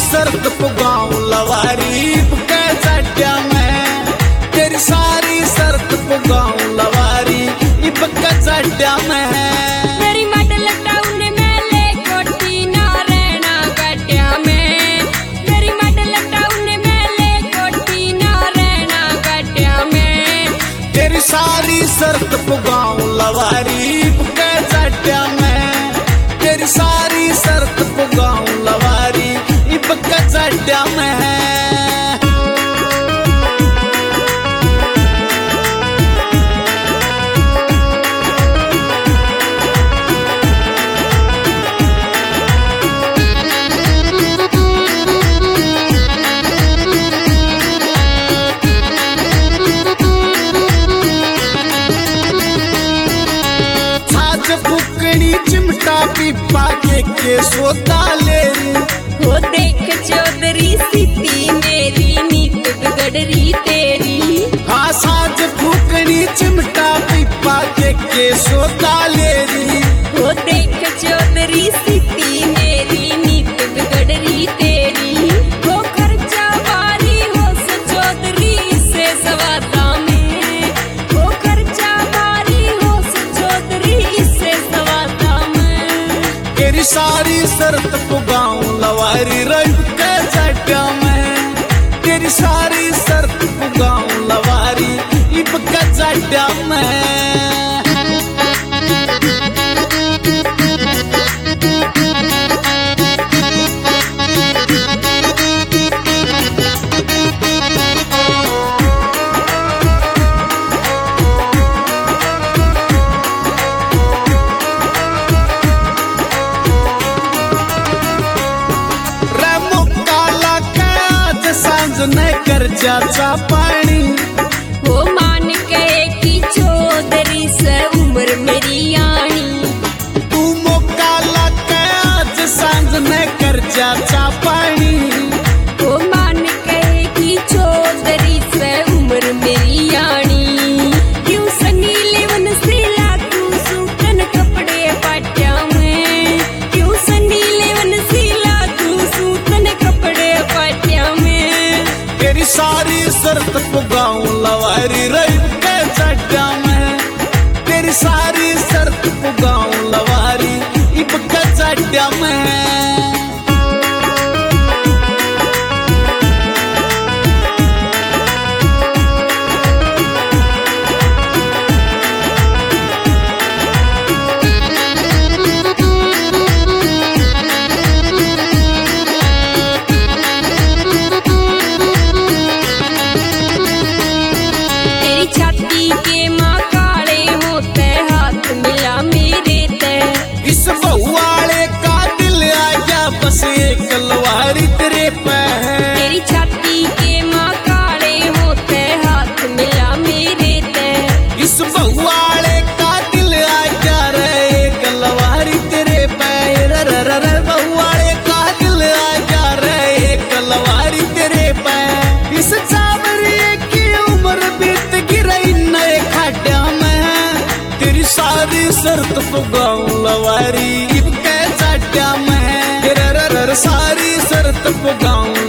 शर्त पुगाऊं लवारी के जाड्या में, तेरी सारी शर्त पुगाऊं लवारी इब के जाड्या में। मेरी मट लटाउन में ले कोठी ना रहना गड्ढा में, मेरी मट लटाउन में ले कोठी ना रहना गड्ढा में। तेरी सारी शर्त पुगाऊं लवारी के जाड्या में, तेरी सारी शर्त पुगाऊं लवारी इब के जाड्या में। चिमटा पीपा के सोता ले वो देख चौधरी सीती मेरी नीत बिगड़ तेरी। हाँ साज फूकनी चिमटा पीपा के सोता ले रही, वो देख चौधरी सीती मेरी नीत बिगड़ तेरी। वो खर्चा बारी हो चौधरी से सवाता में, वो खर्चा बारी हो चौधरी से सवाता में। तेरी सारी शर्त पुगाऊं लवारी रब के जाड्या में, तेरी सारी शर्त पुगाऊं लवारी इब के जाड्या में। न कर चाचा पानी वो मान गए कि चौधरी से उम्र मेरी आनी। तू मौका लगा आज सांझ न कर चाचा पानी, वो मान गए कि चौधरी से उम्र मेरी आनी। क्यों सनी लेवन से लागू सूखन कपड़े पाट्या में, क्यों सनी लेवन से लागू सूखन कपड़े पाट्या में। तेरी सारी शर्त पुगाऊं लवारी रब के जाड्या में, तेरी सारी शर्त पुगाऊं लवारी इब के जाड्या में। छाती के माँ काले होते हाथ मिला मेरे ते। इस बहुआले का दिल आ गया बस एक लवारी तेरे पे है। तेरी छाती के माँ काले होते हाथ मिला मेरे ते। इस बहुआले का दिल आ गया रे एक लवारी तेरे पे। रे बहुआले का दिल आ गया रे एक लवारी तेरे पे। इस चावरी की उम्र बीत गिरई नए खाड्या में, तेरी सारी शर्त पुगाऊं लवारी इब के जाड्या में। रे सारी शर्त पुगाऊं